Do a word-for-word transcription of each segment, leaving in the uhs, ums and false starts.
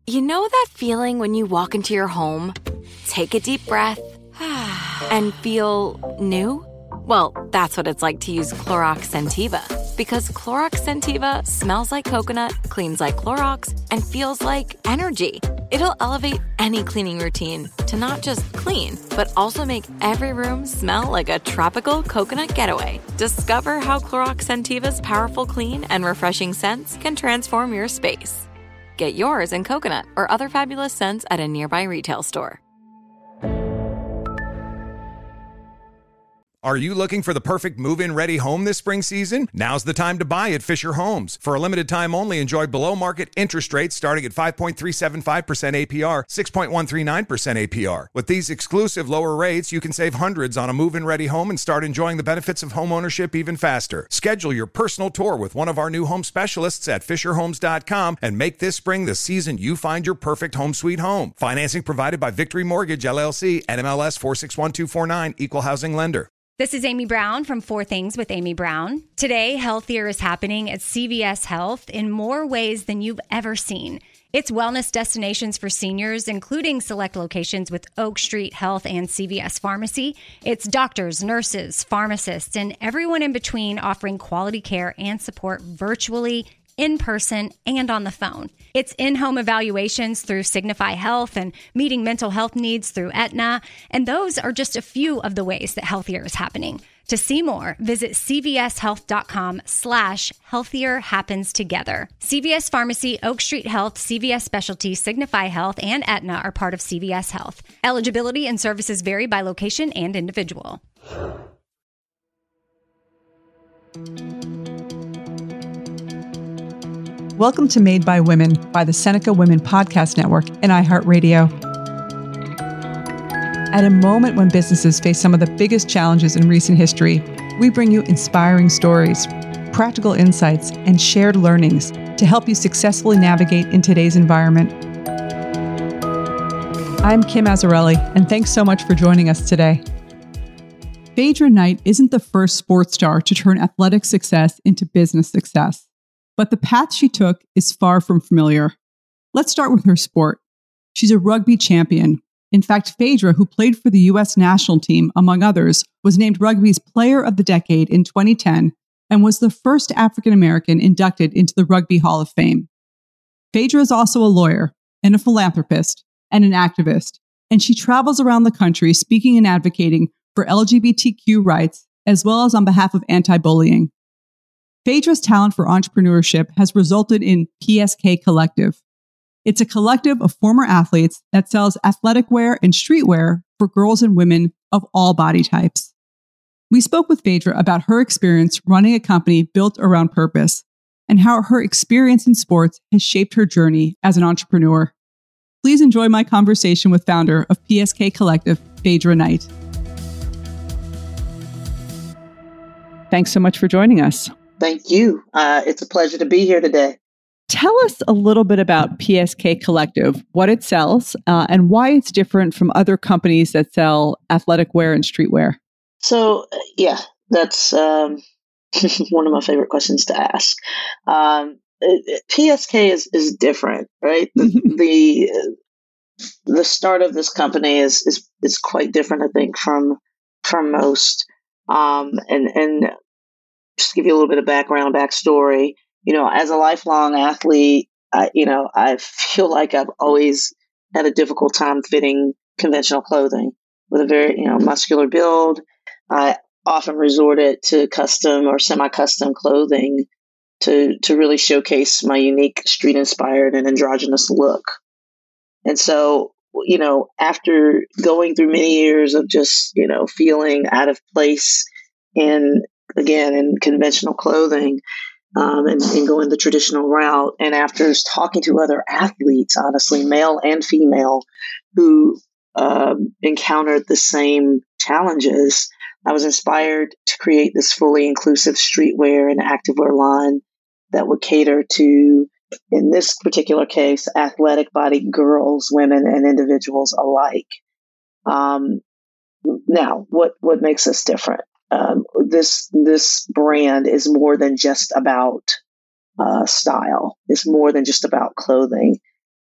You know that feeling when you walk into your home, take a deep breath, and feel new? Well, that's what it's like to use Clorox Scentiva. Because Clorox Scentiva smells like coconut, cleans like Clorox, and feels like energy. It'll elevate any cleaning routine to not just clean, but also make every room smell like a tropical coconut getaway. Discover how Clorox Scentiva's powerful clean and refreshing scents can transform your space. Get yours in coconut or other fabulous scents at a nearby retail store. Are you looking for the perfect move-in ready home this spring season? Now's the time to buy at Fisher Homes. For a limited time only, enjoy below-market interest rates starting at five point three seven five percent A P R, six point one three nine percent A P R. With these exclusive lower rates, you can save hundreds on a move-in ready home and start enjoying the benefits of home ownership even faster. Schedule your personal tour with one of our new home specialists at fisher homes dot com and make this spring the season you find your perfect home sweet home. Financing provided by Victory Mortgage, L L C, N M L S four six one two four nine, Equal Housing Lender. This is Amy Brown from Four Things with Amy Brown. Today, Healthier is happening at C V S Health in more ways than you've ever seen. It's wellness destinations for seniors, including select locations with Oak Street Health and C V S Pharmacy. It's doctors, nurses, pharmacists, and everyone in between offering quality care and support virtually, in person, and on the phone. It's in-home evaluations through Signify Health and meeting mental health needs through Aetna. And those are just a few of the ways that Healthier is happening. To see more, visit cvshealth.com slash healthier happens together. C V S Pharmacy, Oak Street Health, C V S Specialty, Signify Health, and Aetna are part of C V S Health. Eligibility and services vary by location and individual. Welcome to Made by Women by the Seneca Women Podcast Network and iHeartRadio. At a moment when businesses face some of the biggest challenges in recent history, we bring you inspiring stories, practical insights, and shared learnings to help you successfully navigate in today's environment. I'm Kim Azzarelli, and thanks so much for joining us today. Phaedra Knight isn't the first sports star to turn athletic success into business success. But the path she took is far from familiar. Let's start with her sport. She's a rugby champion. In fact, Phaedra, who played for the U S national team, among others, was named Rugby's Player of the Decade in twenty ten and was the first African-American inducted into the Rugby Hall of Fame. Phaedra is also a lawyer and a philanthropist and an activist, and she travels around the country speaking and advocating for L G B T Q rights, as well as on behalf of anti-bullying. Phaedra's talent for entrepreneurship has resulted in P S K Collective. It's a collective of former athletes that sells athletic wear and streetwear for girls and women of all body types. We spoke with Phaedra about her experience running a company built around purpose and how her experience in sports has shaped her journey as an entrepreneur. Please enjoy my conversation with founder of P S K Collective, Phaedra Knight. Thanks so much for joining us. Thank you. Uh, it's a pleasure to be here today. Tell us a little bit about P S K Collective, what it sells, uh, and why it's different from other companies that sell athletic wear and streetwear. So, uh, yeah, that's um, one of my favorite questions to ask. Um, it, P S K is, is different, right? The, the the start of this company is is is quite different, I think, from from most. Um, and and just to give you a little bit of background, backstory, you know, as a lifelong athlete, I, you know, I feel like I've always had a difficult time fitting conventional clothing. With a very, you know, muscular build, I often resorted to custom or semi-custom clothing to to really showcase my unique street-inspired and androgynous look. And so, you know, after going through many years of just, you know, feeling out of place in, again, in conventional clothing, um, and, and going the traditional route. And after talking to other athletes, honestly, male and female, who um, encountered the same challenges, I was inspired to create this fully inclusive streetwear and activewear line that would cater to, in this particular case, athletic bodied girls, women, and individuals alike. Um, now, what, what makes us different? Um, this this brand is more than just about uh, style. It's more than just about clothing.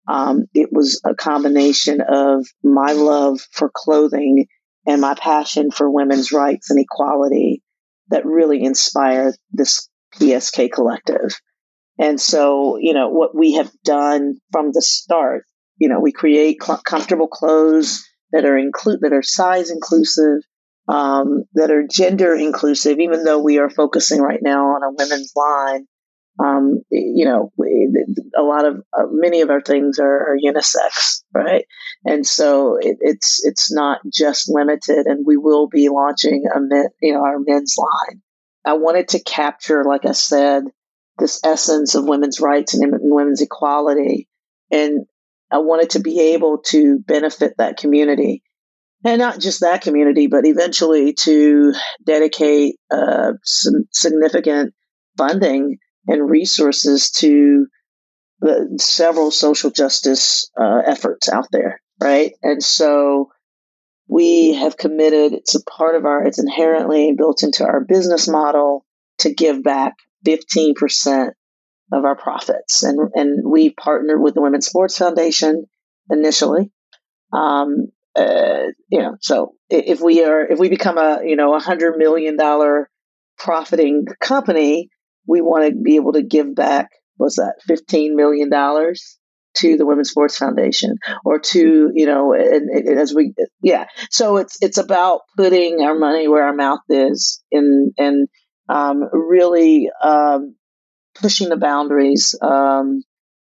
Um, it was a combination of my love for clothing and my passion for women's rights and equality that really inspired this P S K collective. And so, you know, what we have done from the start, you know, we create cl- comfortable clothes that are include that are size inclusive, um, that are gender inclusive, even though we are focusing right now on a women's line. Um, you know, we, a lot of uh, many of our things are, are unisex, right? And so it, it's it's not just limited, and we will be launching a men, you know, our men's line. I wanted to capture, like I said, this essence of women's rights and, and women's equality, and I wanted to be able to benefit that community, and not just that community, but eventually to dedicate uh, some significant funding and resources to the several social justice uh, efforts out there, right? And so we have committed, it's a part of our, it's inherently built into our business model to give back fifteen percent of our profits. And, and we partnered with the Women's Sports Foundation initially. Um, uh, you know, so if we are, if we become a, you know, a hundred million dollar profiting company, we want to be able to give back, what's that, fifteen million dollars to the Women's Sports Foundation, or to, you know, and, and as we, yeah. So it's, it's about putting our money where our mouth is, and, and, um, really, um, pushing the boundaries, um,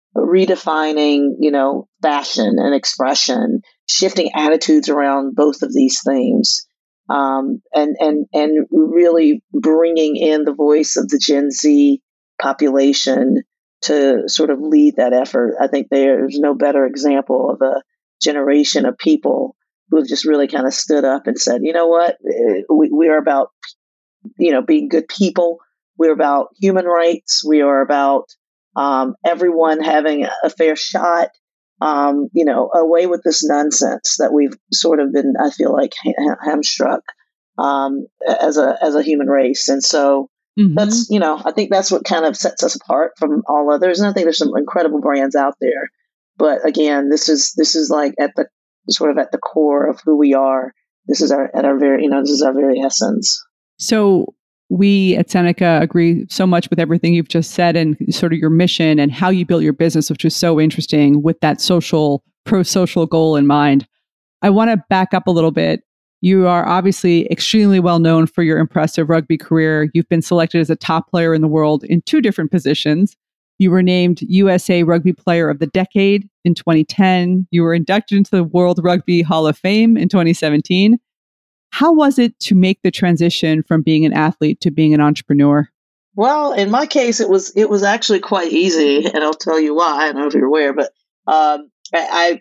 redefining, you know, fashion and expression, shifting attitudes around both of these themes. Um, and, and, and really bringing in the voice of the Gen Z population to sort of lead that effort. I think there's no better example of a generation of people who have just really kind of stood up and said, you know what, we, we are about, you know, being good people. We're about human rights. We are about um, everyone having a fair shot. Um, you know, away with this nonsense that we've sort of been, I feel like, ha- hamstruck um, as a as a human race. And so mm-hmm. that's, you know, I think that's what kind of sets us apart from all others. And I think there's some incredible brands out there. But again, this is this is like at the sort of at the core of who we are. This is our at our very, you know, this is our very essence. So we at Seneca agree so much with everything you've just said, and sort of your mission and how you built your business, which was so interesting with that social, pro-social goal in mind. I want to back up a little bit. You are obviously extremely well known for your impressive rugby career. You've been selected as a top player in the world in two different positions. You were named U S A Rugby Player of the Decade in twenty ten. You were inducted into the World Rugby Hall of Fame in twenty seventeen. How was it to make the transition from being an athlete to being an entrepreneur? Well, in my case, it was it was actually quite easy, and I'll tell you why. I don't know if you're aware, but um, I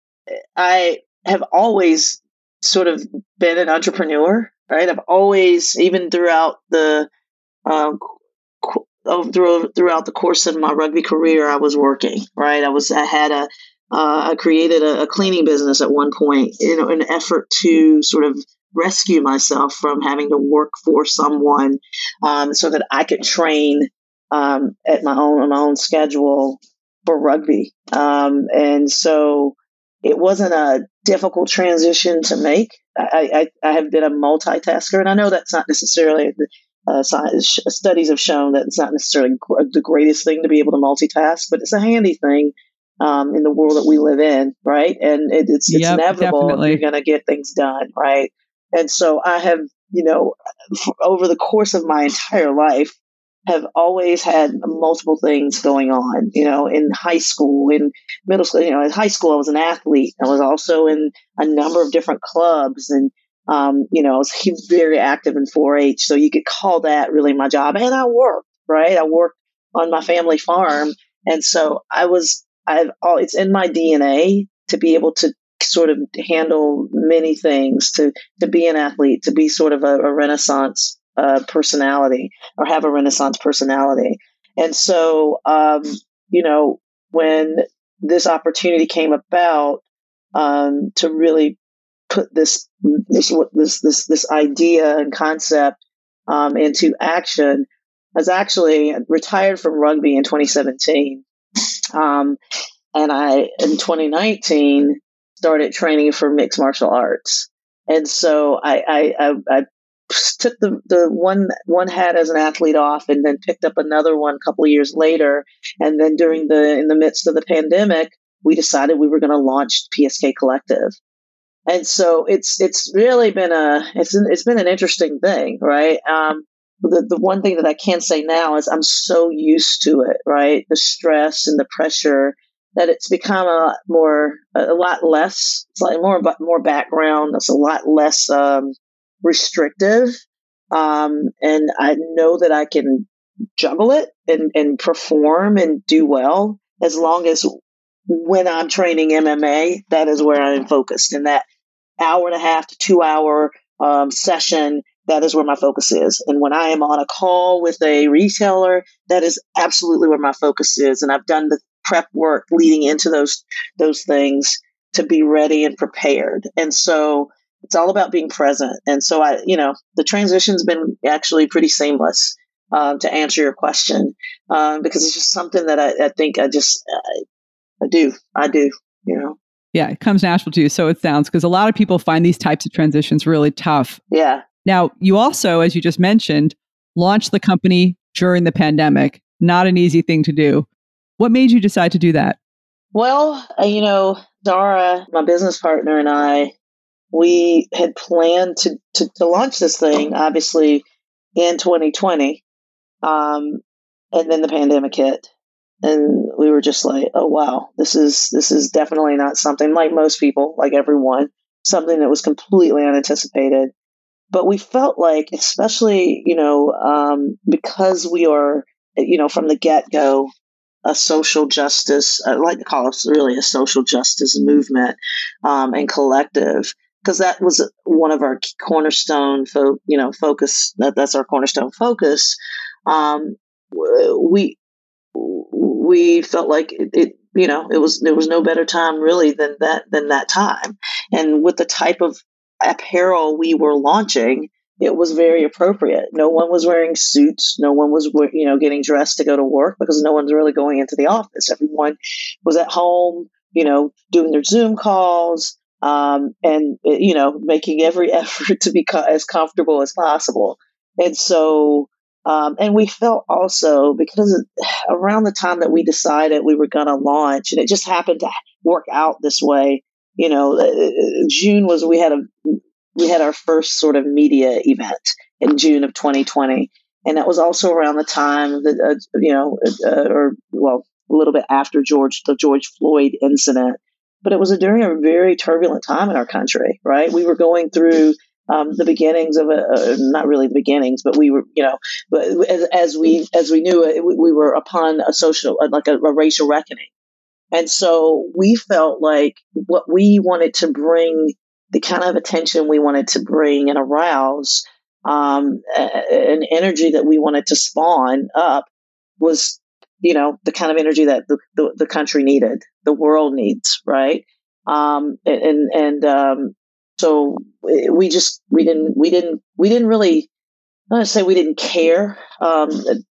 I have always sort of been an entrepreneur, right? I've always, even throughout the um, through, throughout the course of my rugby career, I was working, right? I was I had a uh, I created a, a cleaning business at one point, you know, in an effort to sort of rescue myself from having to work for someone, um, so that I could train um, at my own on my own schedule for rugby. Um, and so it wasn't a difficult transition to make. I, I, I have been a multitasker, and I know that's not necessarily uh, science, studies have shown that it's not necessarily gr- the greatest thing to be able to multitask, but it's a handy thing um, in the world that we live in, right? And it, it's it's yep, inevitable definitely. if you're going to get things done, right? And so I have, you know, over the course of my entire life, have always had multiple things going on, you know, in high school, in middle school. You know, in high school, I was an athlete. I was also in a number of different clubs, and, um, you know, I was very active in four H. So you could call that really my job. And I worked, right? I worked on my family farm. And so I was, I've all, it's in my D N A to be able to sort of handle many things, to to be an athlete, to be sort of a, a Renaissance uh, personality, or have a Renaissance personality. And so, um, you know, when this opportunity came about um, to really put this this this this this idea and concept um, into action, I was actually retired from rugby in twenty seventeen. Um, and I, in twenty nineteen, started training for mixed martial arts. And so I, I, I, I took the, the one one hat as an athlete off, and then picked up another one a couple of years later. And then during the in the midst of the pandemic, we decided we were going to launch P S K Collective. And so it's it's really been a it's an, it's been an interesting thing, right? Um, the the one thing that I can say now is I'm so used to it, right? The stress and the pressure, that it's become a lot more, a lot less. It's like more more background. It's a lot less um, restrictive, um, and I know that I can juggle it and and perform and do well, as long as when I'm training M M A, that is where I'm focused. In that hour and a half to two hour um, session, that is where my focus is. And when I am on a call with a retailer, that is absolutely where my focus is. And I've done the prep work leading into those those things to be ready and prepared. And so it's all about being present. And so I, you know, the transition's been actually pretty seamless, um, to answer your question, um, because it's just something that I, I think I just I, I do I do you know. Yeah, it comes natural to you. So it sounds, because a lot of people find these types of transitions really tough. Yeah. Now, you also, as you just mentioned, launched the company during the pandemic. Not an easy thing to do. What made you decide to do that? Well, uh, you know, Dara, my business partner, and I, we had planned to, to, to launch this thing, obviously, in twenty twenty. Um, and then the pandemic hit. And we were just like, oh, wow, this is this is definitely not something, like most people, like everyone, something that was completely unanticipated. But we felt like, especially, you know, um, because we are, you know, from the get-go, a social justice, I like to call it really a social justice movement, um, and collective, because that was one of our cornerstone, fo- you know, focus. That, that's our cornerstone focus. Um, we we felt like it, it, you know, it was there was no better time really than that than that time, and with the type of apparel we were launching, it was very appropriate. No one was wearing suits. No one was, you know, getting dressed to go to work, because no one's really going into the office. Everyone was at home, you know, doing their Zoom calls, um, and, you know, making every effort to be co- as comfortable as possible. And so, um, and we felt also, because around the time that we decided we were going to launch, and it just happened to work out this way, you know, June was, we had a, we had our first sort of media event in June of twenty twenty. And that was also around the time that, uh, you know, uh, or, well, a little bit after George, the George Floyd incident. But it was a, during a very turbulent time in our country, right? We were going through um, the beginnings of a, uh, not really the beginnings, but we were, you know, but as, as we, as we knew it, we were upon a social, like a, a racial reckoning. And so we felt like what we wanted to bring, the kind of attention we wanted to bring and arouse, um, an energy that we wanted to spawn up, was, you know, the kind of energy that the, the, the country needed, the world needs, right? Um, and and um, so we just we didn't we didn't we didn't really, I'm going to say we didn't care um,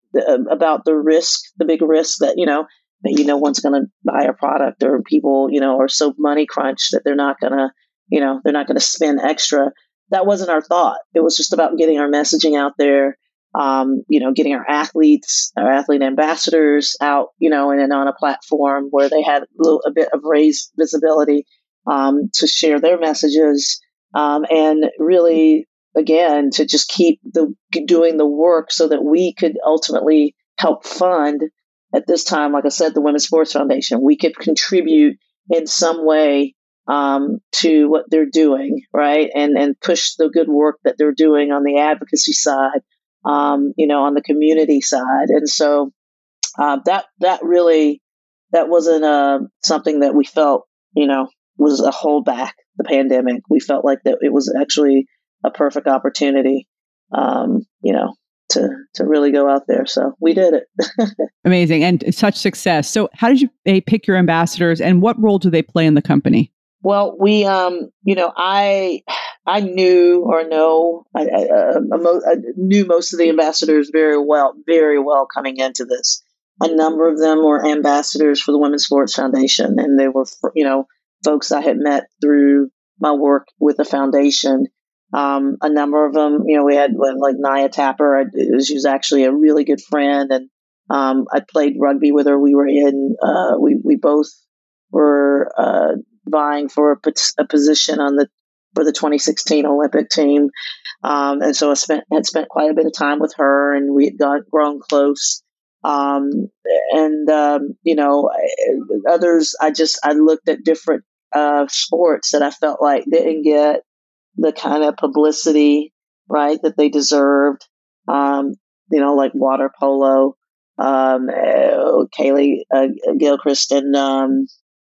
about the risk, the big risk that, you know, maybe no one's going to buy a product, or people, you know, are so money crunched that they're not going to, you know, they're not going to spend extra. That wasn't our thought. It was just about getting our messaging out there, um, you know, getting our athletes, our athlete ambassadors out, you know, and, and on a platform where they had a, little, a bit of raised visibility, um, to share their messages, um, and really, again, to just keep the doing the work so that we could ultimately help fund. At this time, like I said, the Women's Sports Foundation, we could contribute in some way um, to what they're doing, right? And and push the good work that they're doing on the advocacy side, um, you know, on the community side. And so uh, that that really, that wasn't uh, something that we felt, you know, was a holdback, the pandemic. We felt like that it was actually a perfect opportunity, um, you know, to to really go out there. So we did it. Amazing. And such success. So how did you they pick your ambassadors, and what role do they play in the company? Well, we, um, you know, I I knew or know, I, I, uh, I knew most of the ambassadors very well, very well coming into this. a number of them were ambassadors for the Women's Sports Foundation, and they were, you know, folks I had met through my work with the foundation. Um, a number of them, you know, we had like Nia Tapper. I, she was actually a really good friend, and um, I played rugby with her. We were in, uh, we we both were uh, vying for a, a position on the for the twenty sixteen Olympic team, um, and so I spent had spent quite a bit of time with her, and we had got grown close. Um, and um, you know, others, I just I looked at different uh, sports that I felt like didn't get the kind of publicity, right, that they deserved. Um, you know, like water polo, um, uh, Kaylee uh, Gilchrist and um,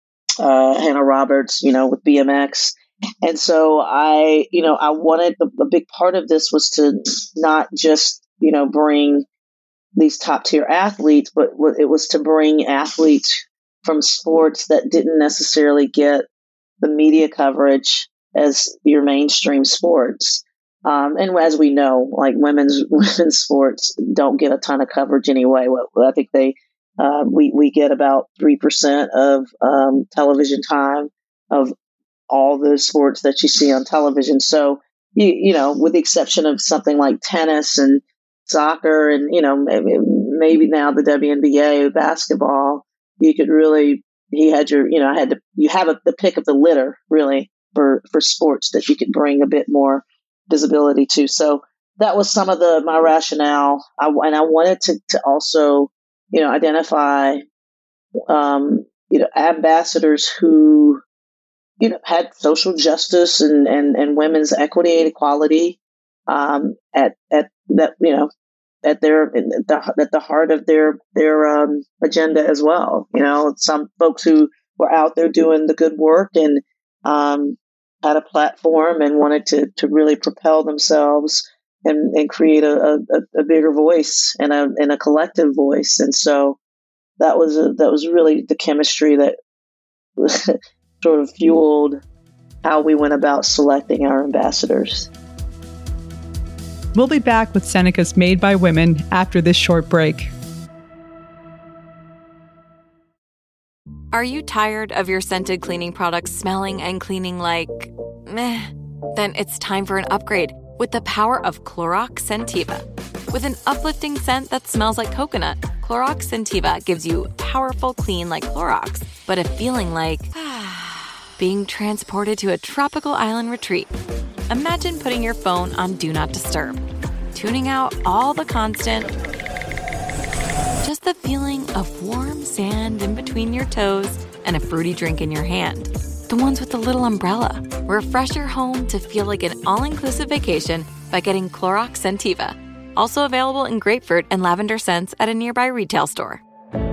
uh, Hannah Roberts, you know, with B M X. And so I, you know, I wanted a, a big part of this was to not just, you know, bring these top tier athletes, but it was to bring athletes from sports that didn't necessarily get the media coverage as your mainstream sports. Um, and as we know, like women's women's sports don't get a ton of coverage anyway. Well, I think they uh, we we get about three percent of um, television time of all the sports that you see on television. So you you know, with the exception of something like tennis and soccer, and you know maybe maybe now the W N B A basketball, you could really he had your you know I had to you have a, the pick of the litter really for for sports that you could bring a bit more visibility to. So that was some of the my rationale, I, and I wanted to to also you know identify um, you know ambassadors who you know had social justice and and, and women's equity and equality um, at at that you know at their at the, at the heart of their their um, agenda as well. You know, some folks who were out there doing the good work and um, had a platform and wanted to to really propel themselves and, and create a, a, a bigger voice and a and a collective voice. And so that was a, that was really the chemistry that sort of fueled how we went about selecting our ambassadors. We'll be back with Seneca's Made by Women after this short break. Are you tired of your scented cleaning products smelling and cleaning like meh? Then it's time for an upgrade with the power of Clorox Scentiva. With an uplifting scent that smells like coconut, Clorox Scentiva gives you powerful clean like Clorox, but a feeling like being transported to a tropical island retreat. Imagine putting your phone on Do Not Disturb, tuning out all the constant, just the feeling of warm sand in between your toes and a fruity drink in your hand. The ones with the little umbrella. Refresh your home to feel like an all-inclusive vacation by getting Clorox Scentiva. Also available in grapefruit and lavender scents at a nearby retail store.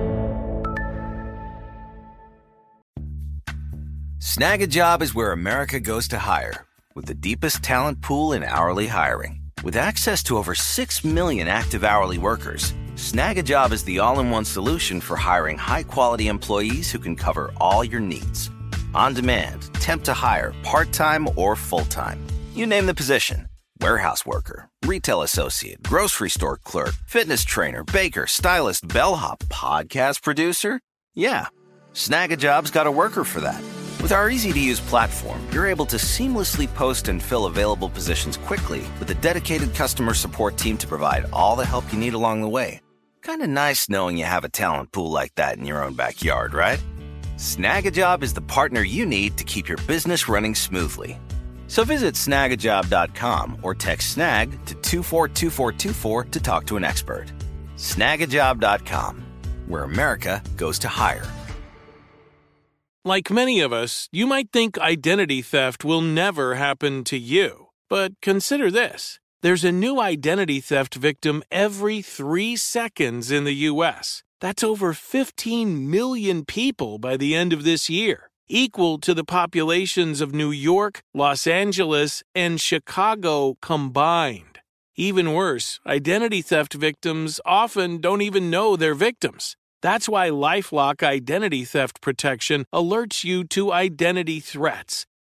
Snag a Job is where America goes to hire, with the deepest talent pool in hourly hiring. With access to over six million active hourly workers, Snag a Job is the all-in-one solution for hiring high-quality employees who can cover all your needs. On demand, temp to hire, part-time or full-time. You name the position. Warehouse worker, retail associate, grocery store clerk, fitness trainer, baker, stylist, bellhop, podcast producer. Yeah, Snag a Job's got a worker for that. With our easy-to-use platform, you're able to seamlessly post and fill available positions quickly with a dedicated customer support team to provide all the help you need along the way. Kind of nice knowing you have a talent pool like that in your own backyard, right? Snag a Job is the partner you need to keep your business running smoothly. So visit snag a job dot com or text SNAG to two four two four two four to talk to an expert. snag a job dot com, where America goes to hire. Like many of us, you might think identity theft will never happen to you. But consider this. There's a new identity theft victim every three seconds in the U S. That's over fifteen million people by the end of this year, equal to the populations of New York, Los Angeles, and Chicago combined. Even worse, identity theft victims often don't even know they're victims. That's why LifeLock Identity Theft Protection alerts you to identity threats,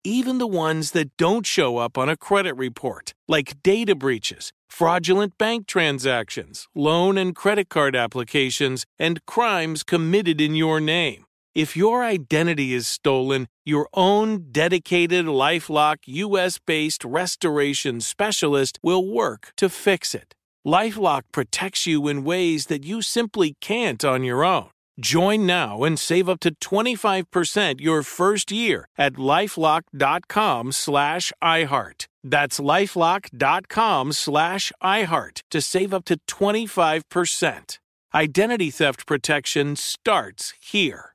even the ones that don't show up on a credit report, like data breaches, fraudulent bank transactions, loan and credit card applications, and crimes committed in your name. If your identity is stolen, your own dedicated LifeLock U S-based restoration specialist will work to fix it. LifeLock protects you in ways that you simply can't on your own. Join now and save up to twenty-five percent your first year at LifeLock.com slash iHeart. That's LifeLock.com slash iHeart to save up to twenty-five percent. Identity theft protection starts here.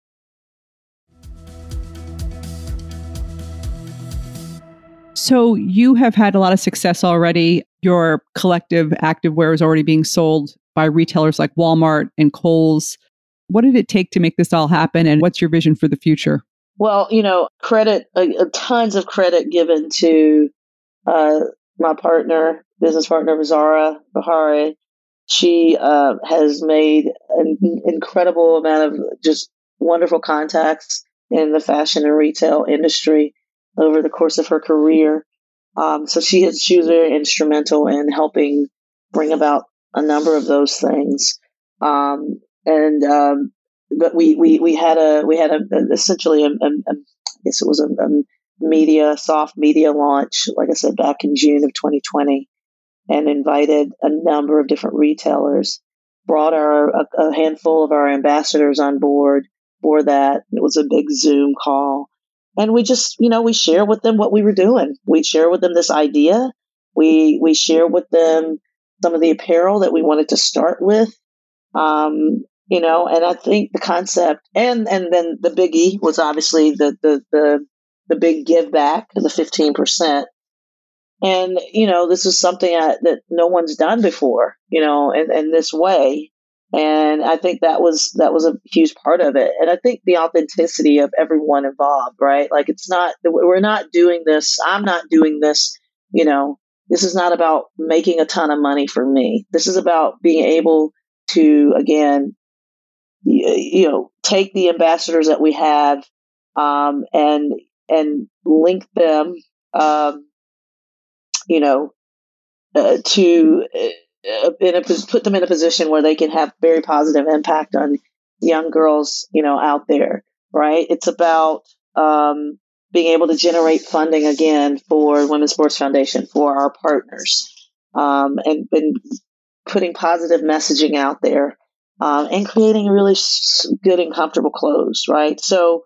So you have had a lot of success already. Your collective activewear is already being sold by retailers like Walmart and Kohl's. What did it take to make this all happen? And what's your vision for the future? Well, you know, credit, uh, tons of credit given to uh, my partner, business partner, Zara Bahari. She uh, has made an incredible amount of just wonderful contacts in the fashion and retail industry over the course of her career. Um, so she has, she was very instrumental in helping bring about a number of those things. Um, and, um, but we, we, we had a, we had a, a essentially, a, a, a, I guess it was a, a media, soft media launch, like I said, back in June of twenty twenty, and invited a number of different retailers, brought our, a, a handful of our ambassadors on board for that. It was a big Zoom call. And we just, you know, we share with them what we were doing. We share with them this idea. We we share with them some of the apparel that we wanted to start with. Um, you know, and I think the concept, and and then the biggie was obviously the the the, the big give back, the fifteen percent. And, you know, this is something I, that no one's done before, you know, in, in this way. And I think that was that was a huge part of it. And I think the authenticity of everyone involved, right? Like, it's not, we're not doing this. I'm not doing this. You know, this is not about making a ton of money for me. This is about being able to, again, you, you know, take the ambassadors that we have um, and and link them, um, you know, uh, to. Uh, In a, put them in a position where they can have very positive impact on young girls, you know, out there, right? It's about um, being able to generate funding again for Women's Sports Foundation, for our partners, um, and, and putting positive messaging out there, um, and creating really good and comfortable clothes, right? So,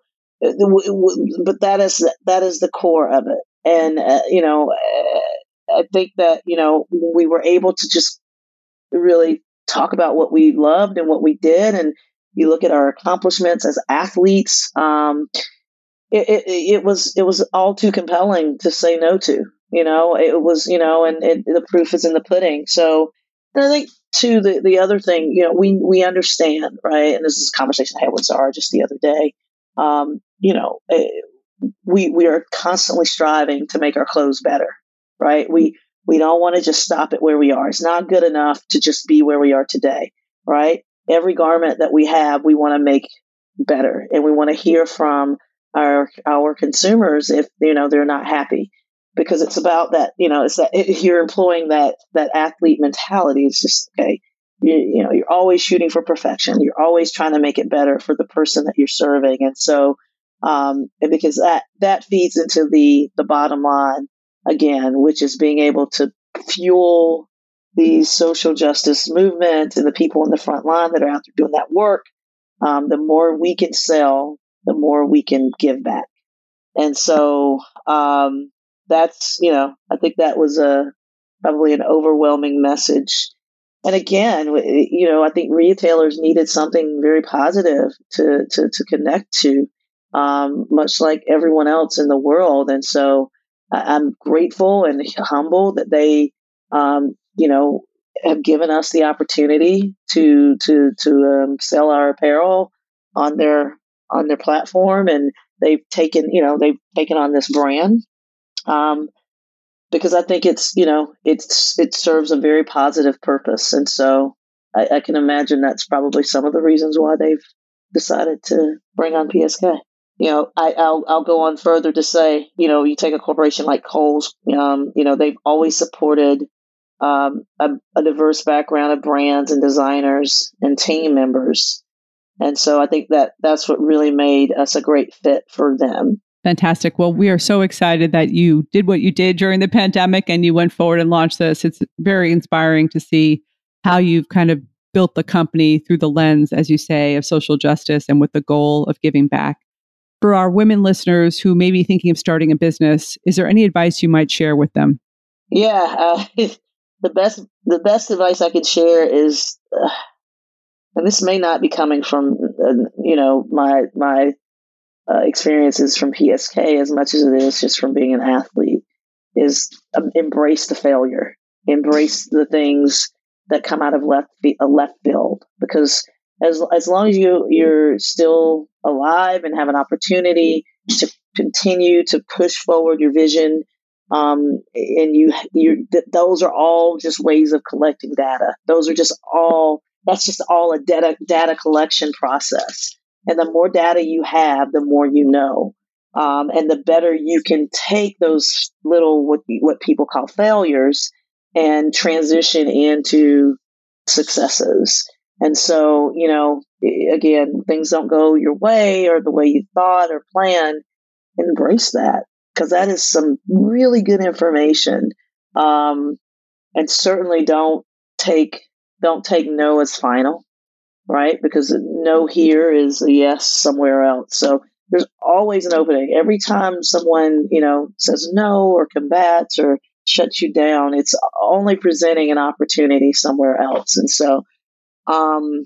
but that is that is the core of it, and uh, you know, I think that you know we were able to just really talk about what we loved and what we did. And you look at our accomplishments as athletes. Um, it, it, it was, it was all too compelling to say no to, you know, it was, you know, and it, the proof is in the pudding. So and I think too, the, the other thing, you know, we, we understand, right. And this is a conversation I had with Zara just the other day. Um, you know, we, we are constantly striving to make our clothes better, right? We, We don't want to just stop it where we are. It's not good enough to just be where we are today, right? Every garment that we have, we want to make better, and we want to hear from our our consumers if you know they're not happy, because it's about that. You know, it's that if you're employing that that athlete mentality. It's just okay. You, you know, you're always shooting for perfection. You're always trying to make it better for the person that you're serving, and so um, and because that that feeds into the the bottom line. Again, which is being able to fuel the social justice movement and the people in the front line that are out there doing that work. Um, the more we can sell, the more we can give back. And so um, that's, you know, I think that was a probably an overwhelming message. And again, you know, I think retailers needed something very positive to to, to connect to, um, much like everyone else in the world. And so I'm grateful and humble that they, um, you know, have given us the opportunity to to to um, sell our apparel on their on their platform, and they've taken, you know, they've taken on this brand um, because I think it's, you know, it's it serves a very positive purpose, and so I, I can imagine that's probably some of the reasons why they've decided to bring on P S K. you know, I, I'll, I'll go on further to say, you know, you take a corporation like Kohl's, um, you know, they've always supported um, a, a diverse background of brands and designers and team members. And so I think that that's what really made us a great fit for them. Fantastic. Well, we are so excited that you did what you did during the pandemic and you went forward and launched this. It's very inspiring to see how you've kind of built the company through the lens, as you say, of social justice and with the goal of giving back. For our women listeners who may be thinking of starting a business, is there any advice you might share with them? Yeah, uh, the best the best advice I could share is, uh, and this may not be coming from uh, you know my my uh, experiences from P S K as much as it is just from being an athlete, is um, embrace the failure, embrace the things that come out of left a left field, because as as long as you you're still alive and have an opportunity to continue to push forward your vision, um, and you you th- those are all just ways of collecting data. Those are just all that's just all a data data collection process. And the more data you have, the more you know, um, and the better you can take those little what what people call failures and transition into successes. And so, you know, again, things don't go your way or the way you thought or planned. Embrace that, because that is some really good information. Um, and certainly don't take don't take no as final, right? Because a no here is a yes somewhere else. So there's always an opening. Every time someone, you know, says no or combats or shuts you down, it's only presenting an opportunity somewhere else. And so um,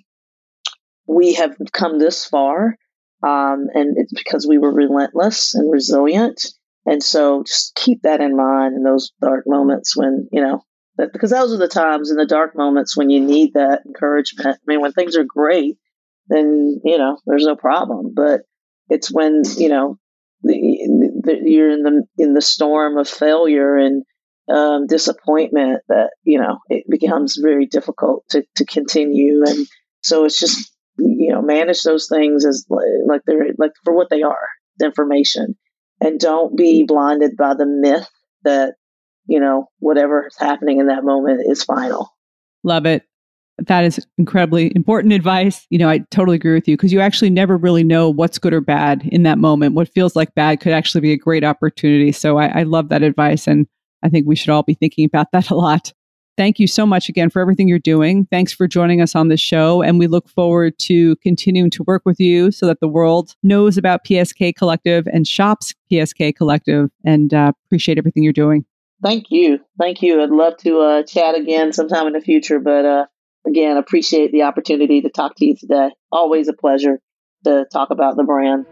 we have come this far, um, and it's because we were relentless and resilient. And so just keep that in mind in those dark moments when, you know, that, because those are the times in the dark moments when you need that encouragement. I mean, when things are great, then, you know, there's no problem. But it's when, you know, the, the, you're in the in the storm of failure and um, disappointment that, you know, it becomes very difficult to, to continue. And so it's just, you know, manage those things as like they're like for what they are, information, and don't be blinded by the myth that, you know, whatever is happening in that moment is final. Love it. That is incredibly important advice. You know, I totally agree with you, because you actually never really know what's good or bad in that moment. What feels like bad could actually be a great opportunity. So I, I love that advice. And I think we should all be thinking about that a lot. Thank you so much again for everything you're doing. Thanks for joining us on this show. And we look forward to continuing to work with you so that the world knows about P S K Collective and shops P S K Collective, and uh, appreciate everything you're doing. Thank you. Thank you. I'd love to uh, chat again sometime in the future. But uh, again, appreciate the opportunity to talk to you today. Always a pleasure to talk about the brand.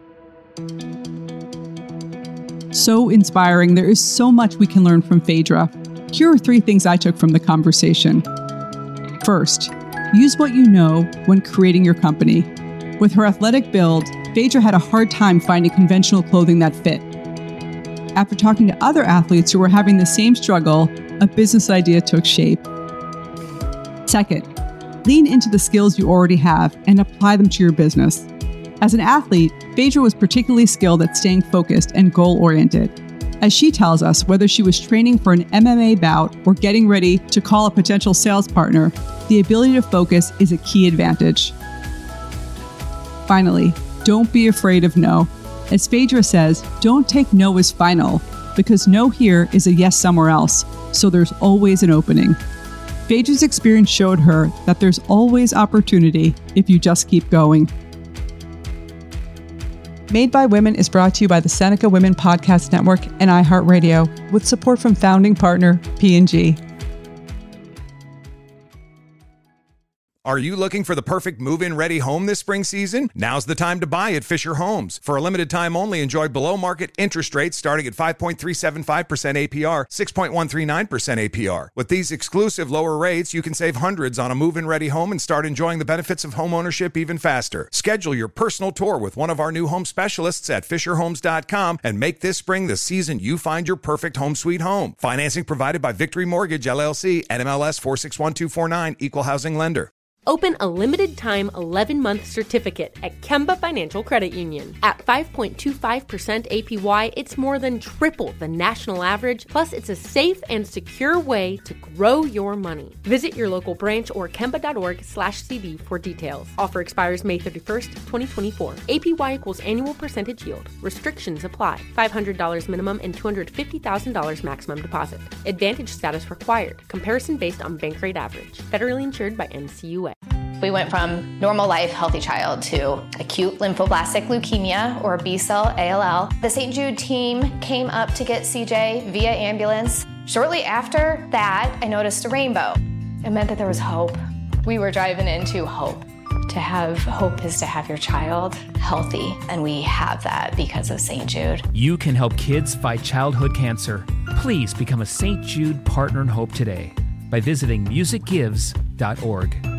So inspiring. There is so much we can learn from Phaedra. Here are three things I took from the conversation. First, use what you know when creating your company. With her athletic build, Phaedra had a hard time finding conventional clothing that fit. After talking to other athletes who were having the same struggle, a business idea took shape. Second, lean into the skills you already have and apply them to your business. As an athlete, Phaedra was particularly skilled at staying focused and goal-oriented. As she tells us, whether she was training for an M M A bout or getting ready to call a potential sales partner, the ability to focus is a key advantage. Finally, don't be afraid of no. As Phaedra says, don't take no as final, because no here is a yes somewhere else, so there's always an opening. Phaedra's experience showed her that there's always opportunity if you just keep going. Made by Women is brought to you by the Seneca Women Podcast Network and iHeartRadio, with support from founding partner P and G. Are you looking for the perfect move-in ready home this spring season? Now's the time to buy at Fisher Homes. For a limited time only, enjoy below-market interest rates starting at five point three seven five percent A P R, six point one three nine percent A P R. With these exclusive lower rates, you can save hundreds on a move-in ready home and start enjoying the benefits of homeownership even faster. Schedule your personal tour with one of our new home specialists at fisher homes dot com and make this spring the season you find your perfect home sweet home. Financing provided by Victory Mortgage, L L C, N M L S four six one two four nine, Equal Housing Lender. Open a limited-time eleven-month certificate at Kemba Financial Credit Union. At five point two five percent A P Y, it's more than triple the national average, plus it's a safe and secure way to grow your money. Visit your local branch or kemba.org slash CD for details. Offer expires May thirty-first, twenty twenty-four. A P Y equals annual percentage yield. Restrictions apply. five hundred dollars minimum and two hundred fifty thousand dollars maximum deposit. Advantage status required. Comparison based on bank rate average. Federally insured by N C U A. We went from normal life, healthy child to acute lymphoblastic leukemia, or B-cell A L L. The Saint Jude team came up to get C J via ambulance. Shortly after that, I noticed a rainbow. It meant that there was hope. We were driving into hope. To have hope is to have your child healthy, and we have that because of Saint Jude. You can help kids fight childhood cancer. Please become a Saint Jude Partner in Hope today by visiting music gives dot org.